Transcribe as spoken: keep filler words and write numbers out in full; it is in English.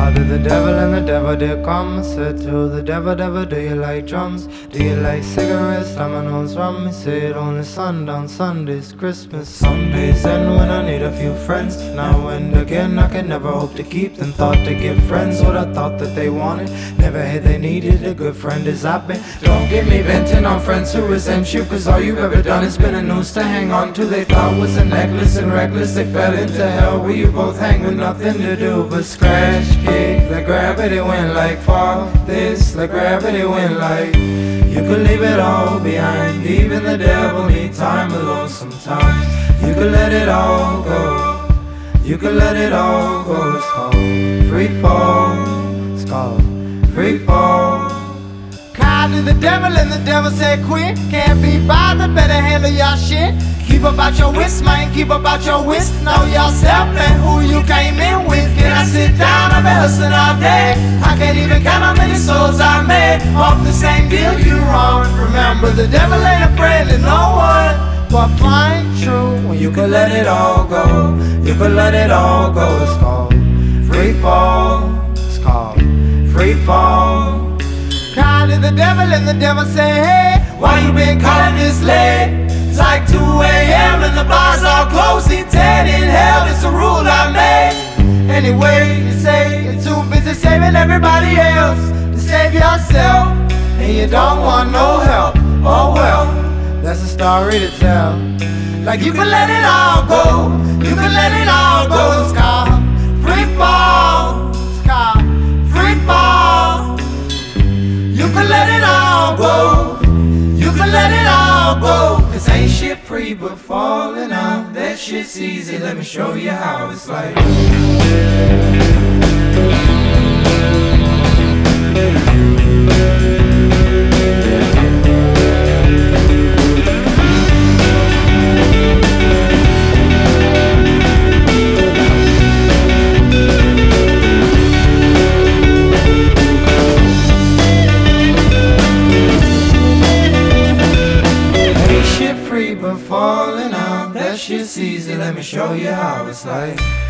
How did the devil and the devil did come? I said to the devil, devil, do you like drums? Do you like cigarettes, dominoes, rum? He said only sundown Sundays, Christmas Sundays. And when I need a few friends, now and again I can never hope to keep them. Thought to give friends what I thought that they wanted, never had they needed a good friend as I've been. Don't get me venting on friends who resent you, cause all you've ever done is been a noose to hang on to. They thought was a necklace and reckless, they fell into hell where you both hang with nothing to do but scratch, kick. Like gravity went like fall, this like gravity went like. You could leave it all behind, even the devil need time alone sometimes. You could let it all go, you could let it all go. It's called free fall, it's called free fall. Called to the devil and the devil said quit. Can't be bothered, better handle y'all shit. Keep about your wits, man, keep about your wits. Know yourself and who you came in with. Can I sit down? I've been hustling all day. I can't even count how many souls I made off the same deal you wrong. Remember, the devil ain't a friend to no one, but find true when you can let it all go. You can let it all go. It's called free fall, it's called free fall. Called to the devil and the devil said, hey, why you been calling this late? It's like two A M and the bars all closed. He dead in hell, it's a rule I made. Anyway, you say you're too busy saving everybody else to save yourself, and you don't want no help. Oh well, that's a story to tell. Like you can let it all go, you can let it all go. It's called free fall, it's called free fall. You can let it all go, you can let it all go. Cause ain't shit free but falling out. That shit's easy, let me show you how it's like. But falling out, that shit's easy, let me show you how it's like.